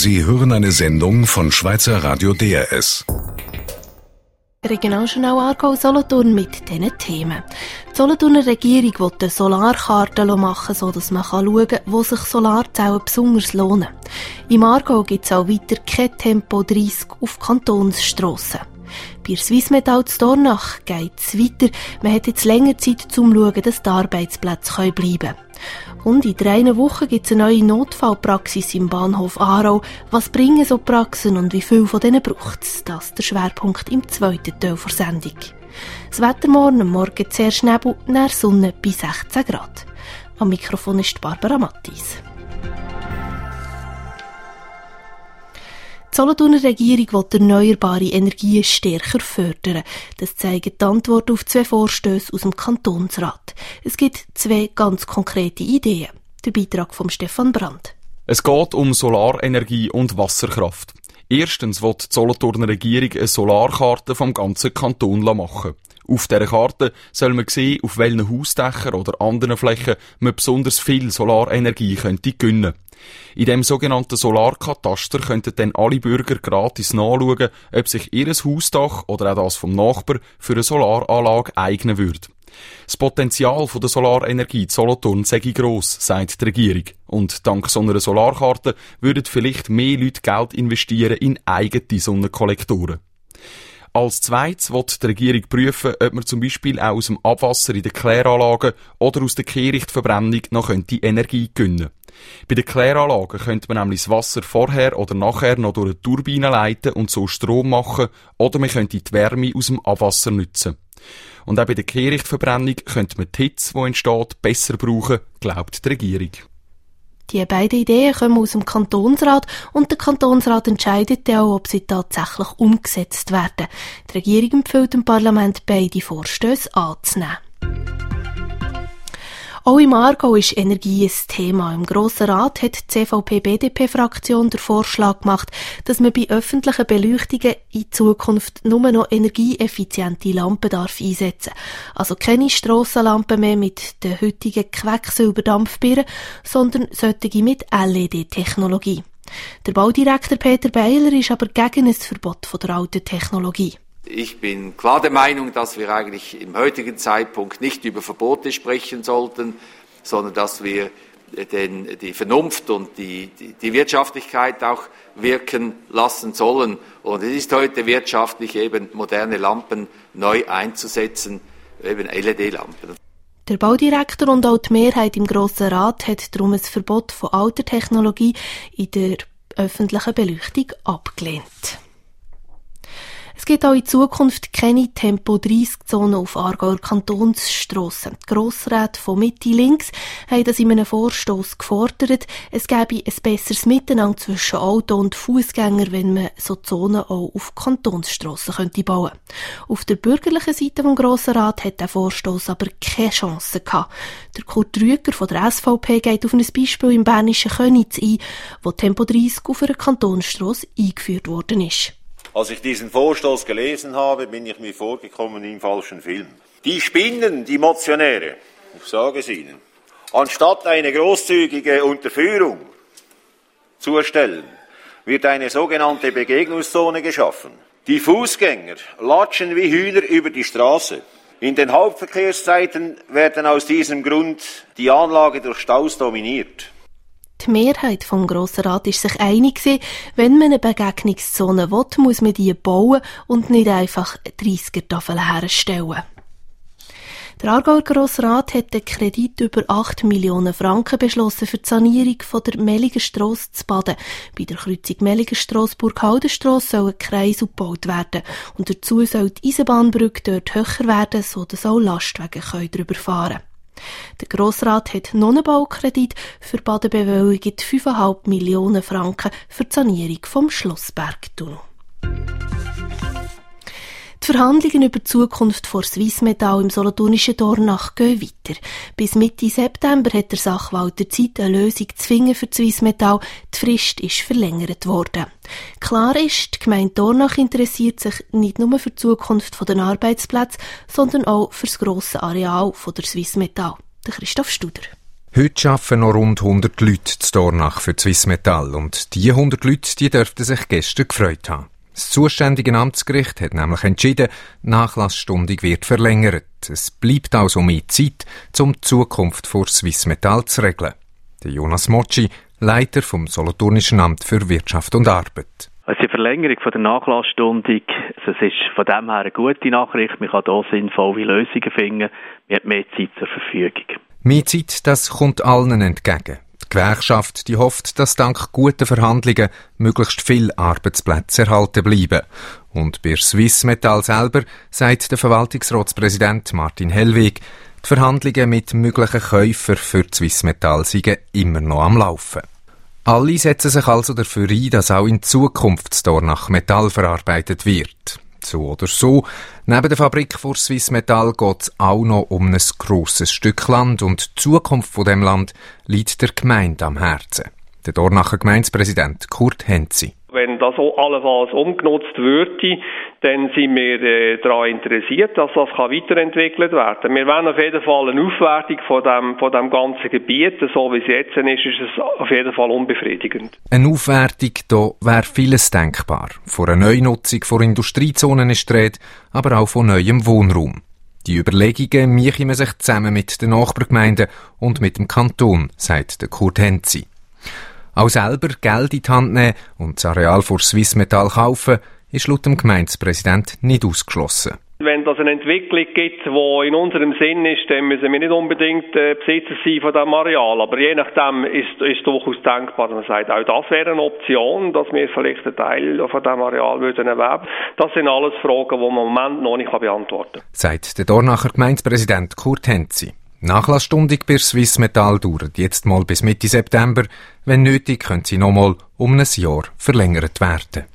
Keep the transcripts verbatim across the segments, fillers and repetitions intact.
Sie hören eine Sendung von Schweizer Radio D R S. Regionaljournal Aargau Solothurn mit diesen Themen. Die Solothurner Regierung will eine Solarkarte machen, sodass man schauen kann, wo sich Solarzellen besonders lohnen. Im Aargau gibt es auch weiter kein Tempo dreissig auf Kantonsstrassen. Bei der Swissmetall zu Dornach geht es weiter. Man hat jetzt länger Zeit, um zu schauen, dass die Arbeitsplätze bleiben können. Und in drei Wochen gibt es eine neue Notfallpraxis im Bahnhof Aarau. Was bringen so Praxen und wie viel von denen braucht es? Das ist der Schwerpunkt im zweiten Teil der Sendung. Das Wetter morgen, am Morgen zuerst Nebel, nach Sonne bei sechzehn Grad. Am Mikrofon ist Barbara Mattis. Die Solothurner Regierung will erneuerbare Energien stärker fördern. Das zeigen die Antworten auf zwei Vorstösse aus dem Kantonsrat. Es gibt zwei ganz konkrete Ideen. Der Beitrag von Stefan Brandt. Es geht um Solarenergie und Wasserkraft. Erstens will die Solothurner Regierung eine Solarkarte vom ganzen Kanton machen. Auf dieser Karte soll man sehen, auf welchen Hausdächern oder anderen Flächen man besonders viel Solarenergie könnte gewinnen. In dem sogenannten Solarkataster könnten dann alle Bürger gratis nachschauen, ob sich ihr Hausdach oder auch das vom Nachbar für eine Solaranlage eignen würde. Das Potenzial der Solarenergie in Solothurn sei gross, sagt die Regierung. Und dank so einer Solarkarte würden vielleicht mehr Leute Geld investieren in eigene Sonnenkollektoren. Als zweites will die Regierung prüfen, ob man zum Beispiel auch aus dem Abwasser in den Kläranlagen oder aus der Kehrichtverbrennung noch Energie gewinnen könnte. Bei den Kläranlagen könnte man nämlich das Wasser vorher oder nachher noch durch eine Turbine leiten und so Strom machen, oder man könnte die Wärme aus dem Abwasser nutzen. Und auch bei der Kehrichtverbrennung könnte man die Hitze, die entsteht, besser brauchen, glaubt die Regierung. Die beiden Ideen kommen aus dem Kantonsrat und der Kantonsrat entscheidet dann auch, ob sie tatsächlich umgesetzt werden. Die Regierung empfiehlt dem Parlament, beide Vorstösse anzunehmen. Auch im Aargau ist Energie ein Thema. Im Grossen Rat hat die C V P-B D P-Fraktion den Vorschlag gemacht, dass man bei öffentlichen Beleuchtungen in Zukunft nur noch energieeffiziente Lampen darf einsetzen. Also keine Strassenlampen mehr mit der heutigen Quecksilberdampfbirne, sondern solche mit L E D-Technologie. Der Baudirektor Peter Beiler ist aber gegen ein Verbot von der alten Technologie. Ich bin klar der Meinung, dass wir eigentlich im heutigen Zeitpunkt nicht über Verbote sprechen sollten, sondern dass wir den, die Vernunft und die, die, die Wirtschaftlichkeit auch wirken lassen sollen. Und es ist heute wirtschaftlich, eben moderne Lampen neu einzusetzen, eben L E D-Lampen. Der Baudirektor und auch die Mehrheit im Grossen Rat hat darum ein Verbot von alter Technologie in der öffentlichen Beleuchtung abgelehnt. Es gibt auch in Zukunft keine Tempo dreissig Zonen auf Aargauer Kantonsstrassen. Die Grossräte von Mitte links haben das in einem Vorstoss gefordert. Es gäbe ein besseres Miteinander zwischen Auto- und Fußgänger, wenn man so Zonen auch auf Kantonsstrassen könnte bauen. Auf der bürgerlichen Seite des Grossen Rat hat der Vorstoss aber keine Chance gehabt. Der Kurt Rüeger von der S V P geht auf ein Beispiel im bernischen Köniz ein, wo Tempo dreissig auf einer Kantonsstrasse eingeführt worden ist. Als ich diesen Vorstoß gelesen habe, bin ich mir vorgekommen wie im falschen Film. Die spinnen, die Motionäre, ich sage es Ihnen. Anstatt eine großzügige Unterführung zu erstellen, wird eine sogenannte Begegnungszone geschaffen. Die Fußgänger latschen wie Hühner über die Straße. In den Hauptverkehrszeiten werden aus diesem Grund die Anlage durch Staus dominiert. Die Mehrheit vom Grossen Rat ist sich einig, wenn man eine Begegnungszone will, muss man die bauen und nicht einfach dreissiger-Tafeln herstellen. Der Aargauer Grossrat hat einen Kredit über acht Millionen Franken beschlossen für die Sanierung von der Melligenstrasse zu Baden. Bei der Kreuzung Melligenstrasse-Burghaldenstrasse soll ein Kreis gebaut werden. Und dazu soll die Eisenbahnbrücke dort höher werden, sodass auch Lastwagen darüber fahren können. Der Grossrat hat noch einen Baukredit für Baden bewilligt, fünf Komma fünf Millionen Franken für die Sanierung vom Schlossbergtunnel. Die Verhandlungen über die Zukunft von Swissmetall im solothurnischen Dornach gehen weiter. Bis Mitte September hat der Sachwalter Zeit, eine Lösung zu finden für die Swissmetall. Die Frist ist verlängert worden. Klar ist, die Gemeinde Dornach interessiert sich nicht nur für die Zukunft der Arbeitsplätze, sondern auch für das grosse Areal der Swissmetall. Der Christoph Studer. Heute arbeiten noch rund hundert Leute zu Dornach für Swissmetall und diese hundert Leute die dürften sich gestern gefreut haben. Das zuständige Amtsgericht hat nämlich entschieden, die Nachlassstunde wird verlängert. Es bleibt also mehr Zeit, um die Zukunft vor Swissmetall zu regeln. Der Jonas Mocci, Leiter vom Solothurnischen Amt für Wirtschaft und Arbeit. Also die Verlängerung von der Nachlassstunde, das ist von dem her eine gute Nachricht. Man kann hier sinnvolle Lösungen finden. Man hat mehr Zeit zur Verfügung. Mehr Zeit, das kommt allen entgegen. Die Gewerkschaft die hofft, dass dank guten Verhandlungen möglichst viele Arbeitsplätze erhalten bleiben. Und bei Swissmetall selber sagt der Verwaltungsratspräsident Martin Hellwig, die Verhandlungen mit möglichen Käufern für die Swissmetall seien immer noch am Laufen. Alle setzen sich also dafür ein, dass auch in Zukunft Dornach Metall verarbeitet wird. So oder so, neben der Fabrik vor Swissmetall geht es auch noch um ein grosses Stück Land und die Zukunft von dem Land liegt der Gemeinde am Herzen. Der Dornacher Gemeindepräsident Kurt Henzi. Wenn das auch allenfalls umgenutzt würde, dann sind wir äh, daran interessiert, dass das kann weiterentwickelt werden kann. Wir wollen auf jeden Fall eine Aufwertung von dem, von dem ganzen Gebiet. So wie es jetzt ist, ist es auf jeden Fall unbefriedigend. Eine Aufwertung, da wäre vieles denkbar. Von einer Neunutzung von Industriezonen ist die Rede, aber auch von neuem Wohnraum. Die Überlegungen machen man sich zusammen mit den Nachbargemeinden und mit dem Kanton, sagt der Kurt Henzi. Auch selber Geld in die Hand nehmen und das Areal vor Swissmetall kaufen, ist laut dem Gemeindepräsident nicht ausgeschlossen. Wenn das eine Entwicklung gibt, die in unserem Sinn ist, dann müssen wir nicht unbedingt äh, Besitzer sein von diesem Areal. Aber je nachdem ist es durchaus denkbar, dass man sagt, auch das wäre eine Option, dass wir vielleicht einen Teil von diesem Areal würden erwerben. Das sind alles Fragen, die man im Moment noch nicht beantworten kann. Sagt der Dornacher Gemeindepräsident Kurt Henzi. Nachlassstunde bei Swissmetall dauert jetzt mal bis Mitte September. Wenn nötig, können sie nochmal um ein Jahr verlängert werden.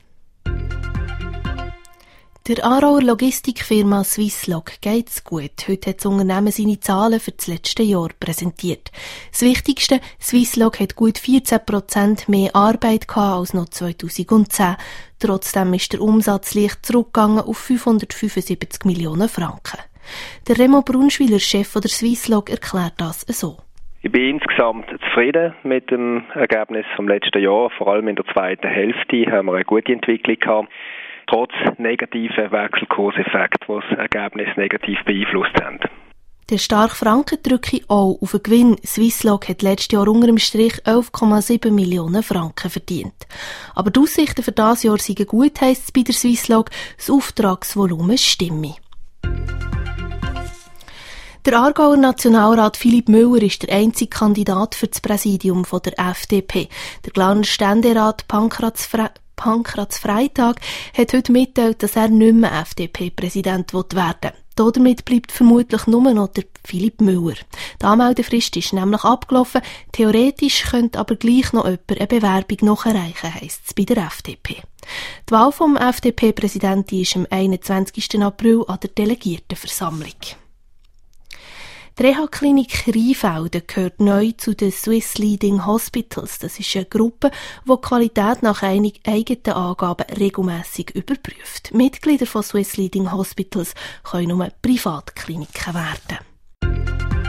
Der Aarauer Logistikfirma Swisslog geht's gut. Heute hat das Unternehmen seine Zahlen für das letzte Jahr präsentiert. Das Wichtigste, Swisslog hat gut vierzehn Prozent mehr Arbeit gehabt als noch zweitausendzehn. Trotzdem ist der Umsatz leicht zurückgegangen auf fünfhundertfünfundsiebzig Millionen Franken. Der Remo Brunschwiler, Chef der Swisslog, erklärt das so. Ich bin insgesamt zufrieden mit dem Ergebnis vom letzten Jahr. Vor allem in der zweiten Hälfte haben wir eine gute Entwicklung gehabt, trotz negativen Wechselkurseffekten, die das Ergebnis negativ beeinflusst haben. Der starke Franken drücke auch auf den Gewinn. Swisslog hat letztes Jahr unter dem Strich elf Komma sieben Millionen Franken verdient. Aber die Aussichten für dieses Jahr seien gut, heisst es bei der Swisslog, das Auftragsvolumen stimme. Der Aargauer Nationalrat Philipp Müller ist der einzige Kandidat für das Präsidium von der F D P. Der Glarner Ständerat Pankratz, Fre- Pankratz Freitag hat heute mitgeteilt, dass er nicht mehr F D P-Präsident werden will. Damit bleibt vermutlich nur noch der Philipp Müller. Die Anmeldefrist ist nämlich abgelaufen. Theoretisch könnte aber gleich noch jemand eine Bewerbung nachreichen, heisst es bei der F D P. Die Wahl vom F D P-Präsidenten ist am einundzwanzigsten April an der Delegiertenversammlung. Die Reha-Klinik Rheinfelden gehört neu zu den Swiss Leading Hospitals. Das ist eine Gruppe, die die Qualität nach eigenen Angaben regelmässig überprüft. Mitglieder von Swiss Leading Hospitals können nur Privatkliniken werden.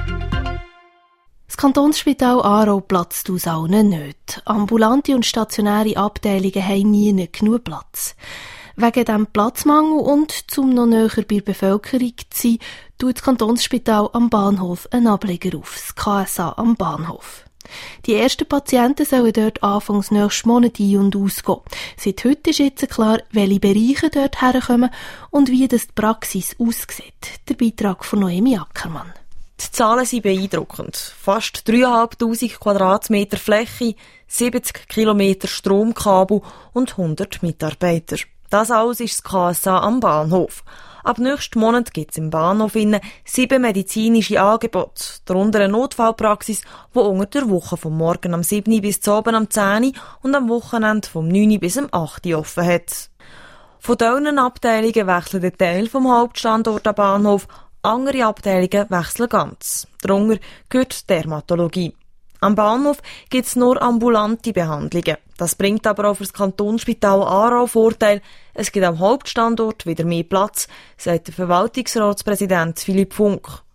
Das Kantonsspital Aarau platzt aus allen Nöten. Ambulante und stationäre Abteilungen haben nie genug Platz. Wegen diesem Platzmangel und zum noch näher bei der Bevölkerung zu sein, tut das Kantonsspital am Bahnhof einen Ableger auf, das K S A am Bahnhof. Die ersten Patienten sollen dort anfangs nächsten Monat ein- und ausgehen. Seit heute ist jetzt klar, welche Bereiche dort herkommen und wie das die Praxis aussieht. Der Beitrag von Noemi Ackermann. Die Zahlen sind beeindruckend. Fast dreitausendfünfhundert Quadratmeter Fläche, siebzig Kilometer Stromkabel und hundert Mitarbeiter. Das alles ist das K S A am Bahnhof. Ab nächsten Monat gibt es im Bahnhof sieben medizinische Angebote, darunter eine Notfallpraxis, die unter der Woche vom Morgen am sieben bis zum Abend am zehn und am Wochenende vom neun bis am acht offen hat. Von diesen Abteilungen wechseln ein Teil vom Hauptstandort am Bahnhof, andere Abteilungen wechseln ganz. Darunter gehört die Dermatologie. Am Bahnhof gibt es nur ambulante Behandlungen. Das bringt aber auch für das Kantonsspital Aarau Vorteil. Es gibt am Hauptstandort wieder mehr Platz, sagt der Verwaltungsratspräsident Philipp Funk.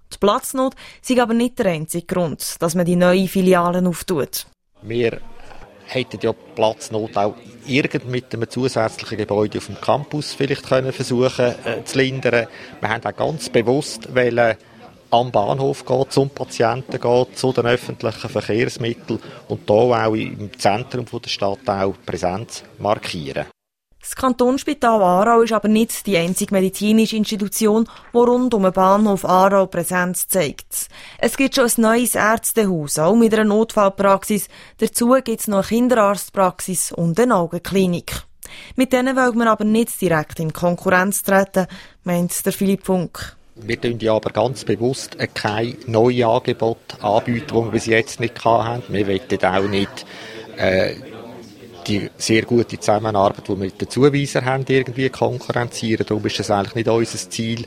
Die Platznot sei aber nicht der einzige Grund, dass man die neuen Filialen auftut. Wir hätten ja Platznot auch irgend mit einem zusätzlichen Gebäude auf dem Campus vielleicht können versuchen äh, zu lindern. Wir haben auch ganz bewusst wollen, am Bahnhof gehen, zum Patienten gehen, zu den öffentlichen Verkehrsmitteln und da auch im Zentrum der Stadt auch Präsenz markieren. Das Kantonsspital Aarau ist aber nicht die einzige medizinische Institution, die rund um den Bahnhof Aarau Präsenz zeigt. Es gibt schon ein neues Ärztehaus, auch mit einer Notfallpraxis. Dazu gibt es noch eine Kinderarztpraxis und eine Augenklinik. Mit denen will man aber nicht direkt in Konkurrenz treten, meint der Philipp Funk. Wir tun ja aber ganz bewusst kein neues Angebot anbieten, das wir bis jetzt nicht hatten. Wir wollen auch nicht äh, die sehr gute Zusammenarbeit, die wir mit den Zuweisern haben, irgendwie konkurrenzieren. Darum ist es eigentlich nicht unser Ziel,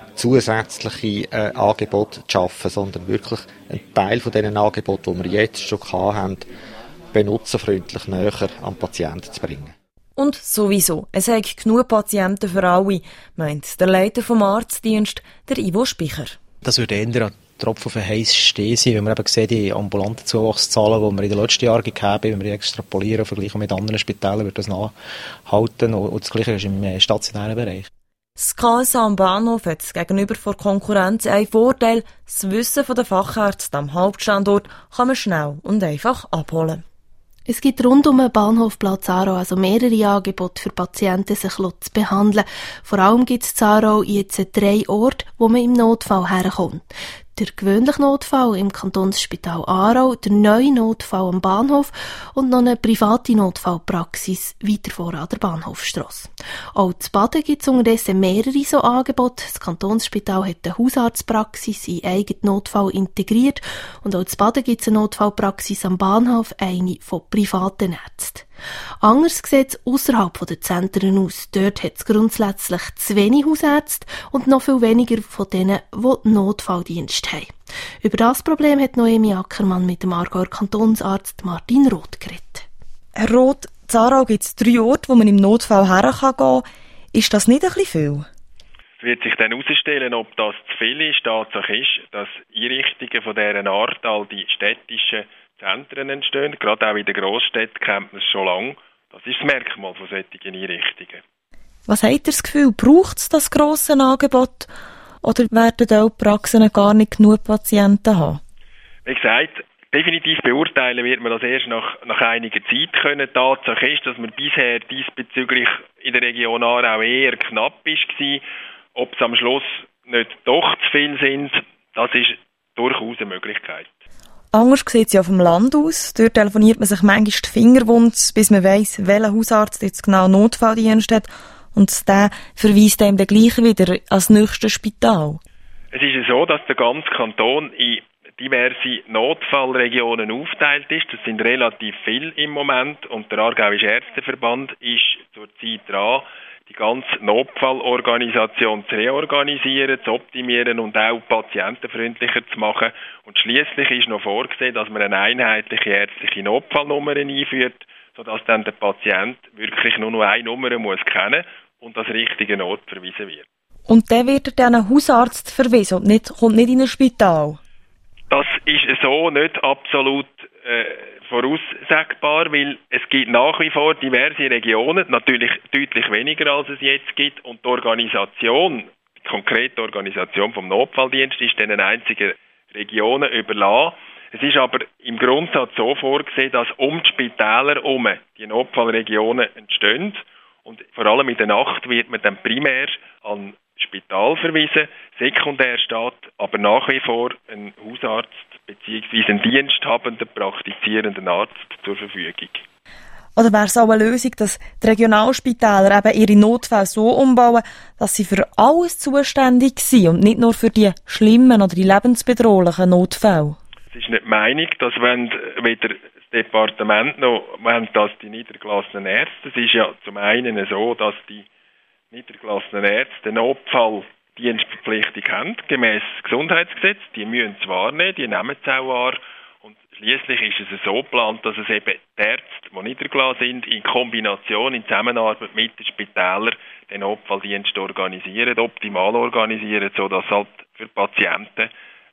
zusätzliche äh, Angebote zu schaffen, sondern wirklich einen Teil von diesen Angeboten, die wir jetzt schon haben, benutzerfreundlich näher an den Patienten zu bringen. Und sowieso, es hat genug Patienten für alle, meint der Leiter vom Arztdienst, der Ivo Spicher. Das würde eher ein Tropfen auf den heissen Stein sein, wenn wir eben sehen, die ambulanten Zuwachszahlen, die wir in den letzten Jahren gegeben haben, wenn wir die extrapolieren und vergleichen mit anderen Spitälern, wird das nachhalten. Und das Gleiche ist im stationären Bereich. Das K S A am Bahnhof hat gegenüber der Konkurrenz einen Vorteil. Das Wissen der Fachärzte am Hauptstandort kann man schnell und einfach abholen. Es gibt rund um den Bahnhofplatz Aarau also mehrere Angebote für Patienten, sich zu behandeln. Vor allem gibt es in Aarau jetzt drei Orte, wo man im Notfall herkommt. Der gewöhnliche Notfall im Kantonsspital Aarau, der neue Notfall am Bahnhof und noch eine private Notfallpraxis weiter vor an der Bahnhofstrasse. Auch zu Baden gibt es unterdessen mehrere so Angebote. Das Kantonsspital hat eine Hausarztpraxis in eigenen Notfall integriert und auch zu Baden gibt es eine Notfallpraxis am Bahnhof, eine von privaten Ärzten. Anders sieht es ausserhalb der Zentren aus. Dort hat es grundsätzlich zu wenig Hausärzte und noch viel weniger von denen, die Notfalldienst haben. Über das Problem hat Noemi Ackermann mit dem Aargauer Kantonsarzt Martin Roth geredet. Herr Roth, in Aarau gibt es drei Orte, wo man im Notfall hergehen kann. Ist das nicht ein bisschen viel? Es wird sich dann herausstellen, ob das zu viel ist. Tatsache ist, dass Einrichtungen von dieser Art, all die städtischen Zentren entstehen. Gerade auch in den Grossstädten kennt man es schon lange. Das ist das Merkmal von solchen Einrichtungen. Was habt ihr das Gefühl, braucht es das grosse Angebot? Oder werden auch die Praxen gar nicht genug Patienten haben? Wie gesagt, definitiv beurteilen wird man das erst nach, nach einiger Zeit können. Tatsache ist, dass man bisher diesbezüglich in der Region Aarau eher knapp war. Ob es am Schluss nicht doch zu viel sind, das ist durchaus eine Möglichkeit. Anders sieht es ja vom Land aus. Dort telefoniert man sich manchmal die Finger wund, bis man weiss, welcher Hausarzt jetzt genau Notfalldienst hat. Und der verweist einem dann gleich wieder ans nächste Spital. Es ist so, dass der ganze Kanton in diverse Notfallregionen aufgeteilt ist. Das sind relativ viele im Moment. Und der Aargauische Ärzteverband ist zurzeit dran, die ganze Notfallorganisation zu reorganisieren, zu optimieren und auch patientenfreundlicher zu machen. Und schliesslich ist noch vorgesehen, dass man eine einheitliche ärztliche Notfallnummer einführt, sodass dann der Patient wirklich nur noch eine Nummer muss kennen und das richtige Ort verwiesen wird. Und dann wird er dann einen Hausarzt verwiesen und nicht, kommt nicht in ein Spital? Das ist so nicht absolut äh, voraussagbar, weil es gibt nach wie vor diverse Regionen, natürlich deutlich weniger als es jetzt gibt, und die Organisation, die konkrete Organisation vom Notfalldienst ist den einzigen Regionen überlassen. Es ist aber im Grundsatz so vorgesehen, dass um die Spitäler herum die Notfallregionen entstehen und vor allem in der Nacht wird man dann primär an Spital verwiesen. Sekundär steht aber nach wie vor ein Hausarzt bzw. ein diensthabender, praktizierender Arzt zur Verfügung. Oder wäre es auch eine Lösung, dass die Regionalspitäler eben ihre Notfälle so umbauen, dass sie für alles zuständig sind und nicht nur für die schlimmen oder die lebensbedrohlichen Notfälle? Es ist nicht die Meinung, dass wenn weder das Departement noch wenn das die niedergelassenen Ärzte, es ist ja zum einen so, dass die niedergelassenen Ärzte Notfalldienstverpflichtung haben, gemäss Gesundheitsgesetz. Die müssen es wahrnehmen, die nehmen es auch wahr. Und schliesslich ist es so geplant, dass es eben die Ärzte, die niedergelassen sind, in Kombination, in Zusammenarbeit mit den Spitälern den Notfalldienst organisieren, optimal organisieren, sodass halt für Patienten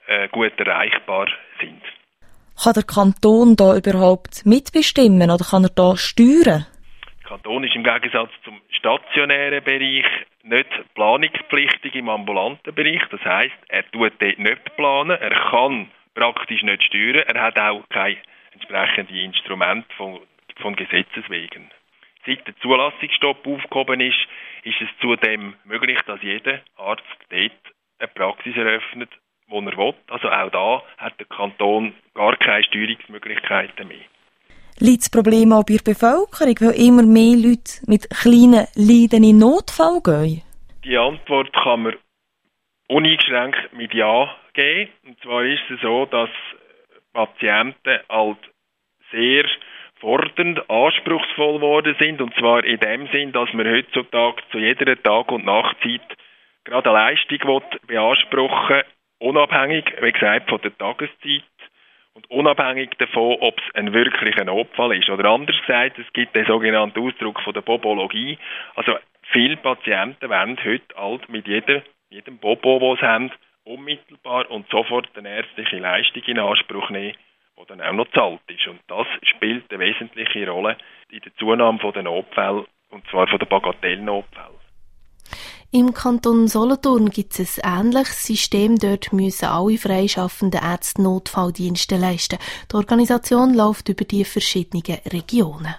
äh, gut erreichbar sind. Kann der Kanton da überhaupt mitbestimmen oder kann er da steuern? Der Kanton ist im Gegensatz zum stationären Bereich nicht planungspflichtig im ambulanten Bereich. Das heisst, er tut dort nicht planen, er kann praktisch nicht steuern, er hat auch kein entsprechendes Instrument von, von Gesetzes wegen. Seit der Zulassungsstopp aufgehoben ist, ist es zudem möglich, dass jeder Arzt dort eine Praxis eröffnet, wo er will. Also auch da hat der Kanton gar keine Steuerungsmöglichkeiten mehr. Liegt das Problem auch bei der Bevölkerung, weil immer mehr Leute mit kleinen Leiden in Notfall gehen? Die Antwort kann man uneingeschränkt mit Ja geben. Und zwar ist es so, dass Patienten halt sehr fordernd, anspruchsvoll geworden sind. Und zwar in dem Sinn, dass man heutzutage zu jeder Tag- und Nachtzeit gerade eine Leistung beanspruchen will, unabhängig, wie gesagt, von der Tageszeit und unabhängig davon, ob es ein wirklicher Notfall ist. Oder anders gesagt, es gibt den sogenannten Ausdruck von der Bobologie. Also viele Patienten wollen heute halt mit jedem, jedem Bobo, den sie haben, unmittelbar und sofort eine ärztliche Leistung in Anspruch nehmen, die dann auch noch bezahlt ist. Und das spielt eine wesentliche Rolle in der Zunahme der Notfälle, und zwar von der Bagatellnotfälle. Im Kanton Solothurn gibt es ein ähnliches System. Dort müssen alle freischaffenden Ärzte Notfalldienste leisten. Die Organisation läuft über die verschiedenen Regionen.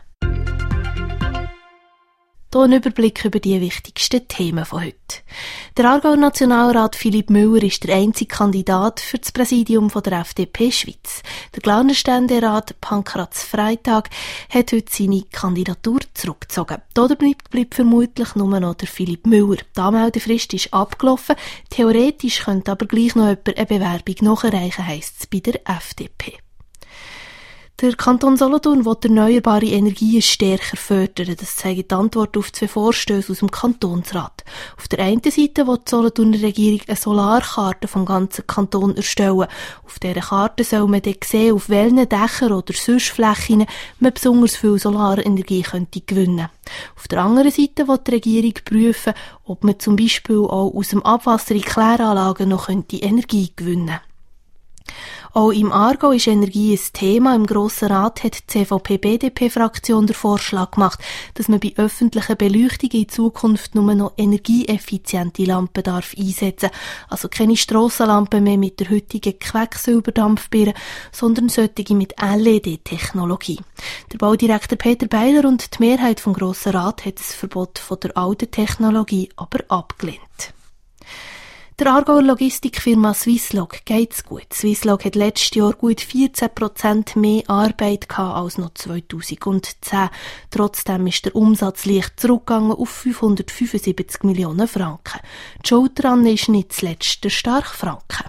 Hier ein Überblick über die wichtigsten Themen von heute. Der Aargauer Nationalrat Philipp Müller ist der einzige Kandidat für das Präsidium von der F D P Schweiz. Der Glarner Ständerat Pankratz Freitag hat heute seine Kandidatur zurückgezogen. Dabei bleibt vermutlich nur noch der Philipp Müller. Die Anmeldefrist ist abgelaufen. Theoretisch könnte aber gleich noch jemand eine Bewerbung nachreichen, heisst es bei der F D P. Der Kanton Solothurn will erneuerbare Energien stärker fördern. Das zeigt die Antwort auf zwei Vorstöße aus dem Kantonsrat. Auf der einen Seite will die Solothurner Regierung eine Solarkarte vom ganzen Kanton erstellen. Auf dieser Karte soll man dann sehen, auf welchen Dächern oder sonst Flächen man besonders viel Solarenergie könnte gewinnen. Auf der anderen Seite will die Regierung prüfen, ob man zum Beispiel auch aus dem Abwasser in Kläranlagen noch Energie gewinnen könnte. Auch im Aargau ist Energie ein Thema. Im Grossen Rat hat die C V P-B D P-Fraktion den Vorschlag gemacht, dass man bei öffentlichen Beleuchtungen in Zukunft nur noch energieeffiziente Lampen darf einsetzen. Also keine Strassenlampen mehr mit der heutigen Quecksilberdampfbirne, sondern solche mit L E D-Technologie. Der Baudirektor Peter Beiler und die Mehrheit vom Grossen Rat hat das Verbot von der alten Technologie aber abgelehnt. Der Aargauer Logistikfirma Swisslog geht's gut. Swisslog hat letztes Jahr gut vierzehn Prozent mehr Arbeit gehabt als noch zweitausendzehn. Trotzdem ist der Umsatz leicht zurückgegangen auf fünfhundertfünfundsiebzig Millionen Franken. Die Schuld daran ist nicht zuletzt der starke Franken.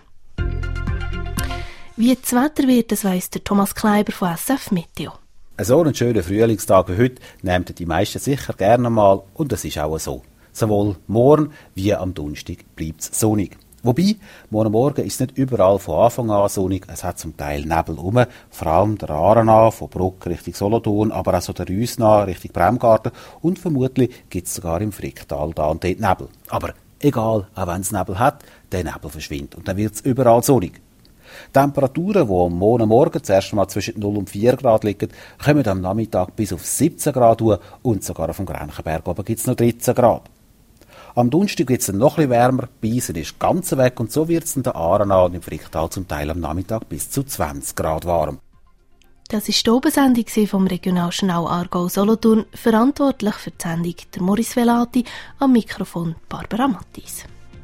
Wie das Wetter wird, das weiss der Thomas Kleiber von S F Meteo. So einen schönen Frühlingstag wie heute nehmen die meisten sicher gerne mal, und das ist auch so. Sowohl morgen wie am Donnerstag bleibt es sonnig. Wobei, morgen Morgen ist nicht überall von Anfang an sonnig. Es hat zum Teil Nebel rum, vor allem der Aarau von Bruck Richtung Solothurn, aber auch so der Rüsna Richtung Bremgarten, und vermutlich gibt es sogar im Fricktal da und dort Nebel. Aber egal, auch wenn es Nebel hat, der Nebel verschwindet und dann wird es überall sonnig. Temperaturen, die am Morgen Morgen zuerst einmal zwischen null und vier Grad liegen, kommen am Nachmittag bis auf siebzehn Grad hoch, und sogar auf dem Grenchenberg oben gibt es noch dreizehn Grad. Am Donnerstag wird es dann noch ein bisschen wärmer, Beisen ist ganz weg, und so wird es in der Aarau und im Fricktal zum Teil am Nachmittag bis zu zwanzig Grad warm. Das war die Obensendung vom Regionaljournal Aargau Solothurn. Verantwortlich für die Sendung der Maurice Velati, am Mikrofon Barbara Mattis.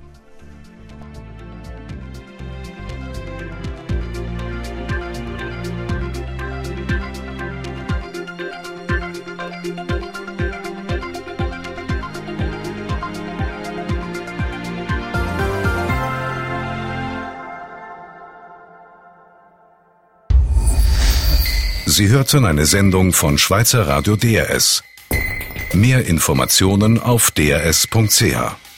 Sie hörten eine Sendung von Schweizer Radio D R S. Mehr Informationen auf d r s punkt c h.